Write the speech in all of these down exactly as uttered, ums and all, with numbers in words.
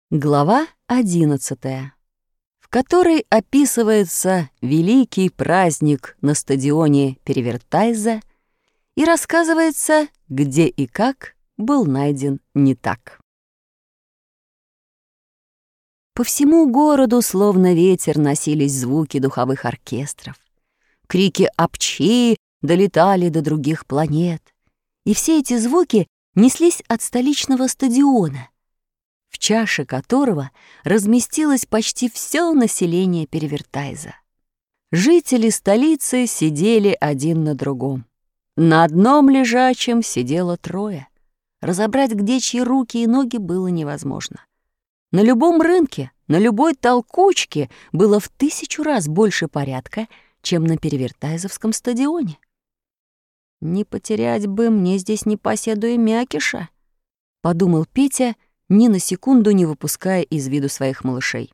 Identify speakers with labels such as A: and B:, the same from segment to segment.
A: Глава одиннадцатая, в которой описывается великий праздник на стадионе Перевертайза и рассказывается, где и как был найден не так. По всему городу, словно ветер, носились звуки духовых оркестров. Крики «Апчи!» долетали до других планет. И все эти звуки неслись от столичного стадиона, в чаше которого разместилось почти все население Перевертайза. Жители столицы сидели один на другом. На одном лежачем сидело трое. Разобрать, где чьи руки и ноги, было невозможно. На любом рынке, на любой толкучке было в тысячу раз больше порядка, чем на Перевертайзовском стадионе. «Не потерять бы мне здесь непоседу и мякиша», — подумал Петя, ни на секунду не выпуская из виду своих малышей.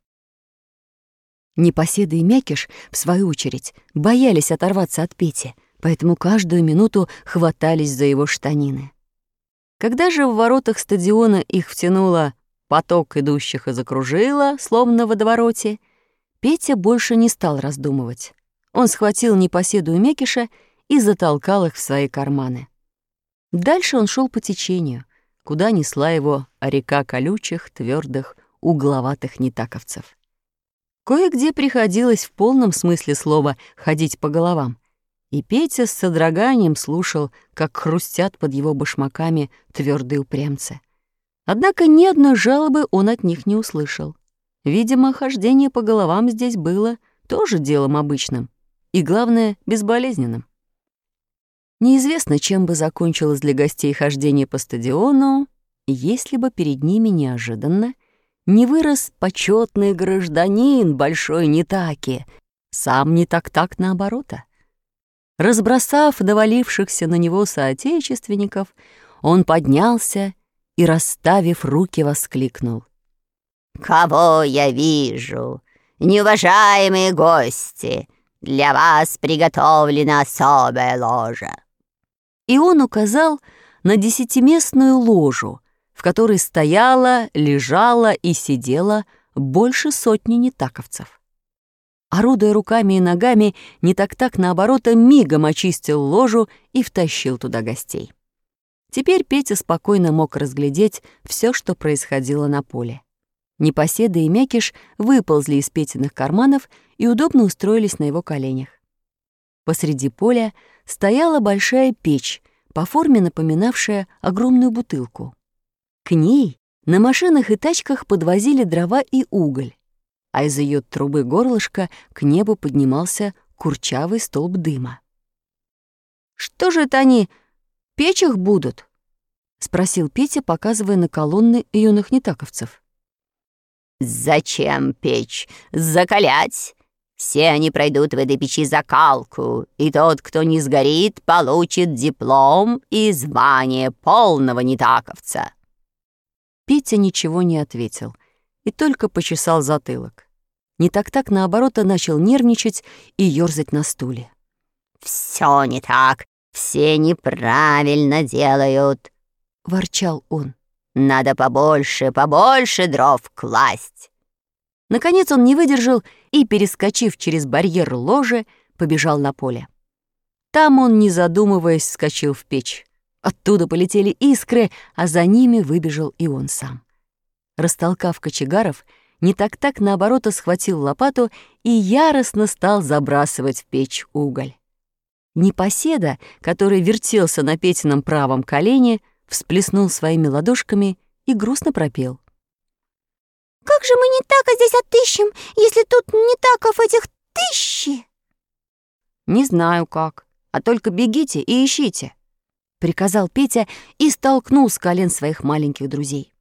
A: Непоседа и мякиш, в свою очередь, боялись оторваться от Пети, поэтому каждую минуту хватались за его штанины. Когда же в воротах стадиона их втянуло поток идущих и закружило, словно в водовороте, Петя больше не стал раздумывать. Он схватил непоседу и мякиша и затолкал их в свои карманы. Дальше он шел по течению, куда несла его река колючих, твердых, угловатых нетаковцев. Кое-где приходилось в полном смысле слова ходить по головам, и Петя с содроганием слушал, как хрустят под его башмаками твердые упрямцы. Однако ни одной жалобы он от них не услышал. Видимо, хождение по головам здесь было тоже делом обычным и, главное, безболезненным. Неизвестно, чем бы закончилось для гостей хождение по стадиону, если бы перед ними неожиданно не вырос почетный гражданин большой Нетаки, сам не так-так наоборота. Разбросав навалившихся на него соотечественников, он поднялся и, расставив руки, воскликнул:
B: «Кого я вижу? Неуважаемые гости, для вас приготовлена особая ложа».
A: И он указал на десятиместную ложу, в которой стояла, лежала и сидела больше сотни нетаковцев. Орудуя руками и ногами, не так-так наоборот, мигом очистил ложу и втащил туда гостей. Теперь Петя спокойно мог разглядеть все, что происходило на поле. Непоседа и мякиш выползли из Петиных карманов и удобно устроились на его коленях. Посреди поля стояла большая печь, по форме напоминавшая огромную бутылку. К ней на машинах и тачках подвозили дрова и уголь, а из ее трубы горлышка к небу поднимался курчавый столб дыма. «Что же это они, печь их будут?» — спросил Петя, показывая на колонны юных нетаковцев.
B: «Зачем печь? Закалять? Все они пройдут в этой печи закалку, и тот, кто не сгорит, получит диплом и звание полного нетаковца».
A: Петя ничего не ответил и только почесал затылок. Не так-так, наоборот, начал нервничать и ёрзать на стуле.
B: «Все не так, все неправильно делают», — ворчал он. «Надо побольше, побольше дров класть».
A: Наконец он не выдержал и, перескочив через барьер ложи, побежал на поле. Там он, не задумываясь, вскочил в печь. Оттуда полетели искры, а за ними выбежал и он сам. Растолкав кочегаров, не так-так наоборот схватил лопату и яростно стал забрасывать в печь уголь. Непоседа, который вертелся на Петином правом колене, всплеснул своими ладошками и грустно пропел:
C: «Как же мы Нетака здесь отыщем, если тут Нетаков этих тысячи?»
A: «Не знаю как, а только бегите и ищите», — приказал Петя и столкнул с колен своих маленьких друзей.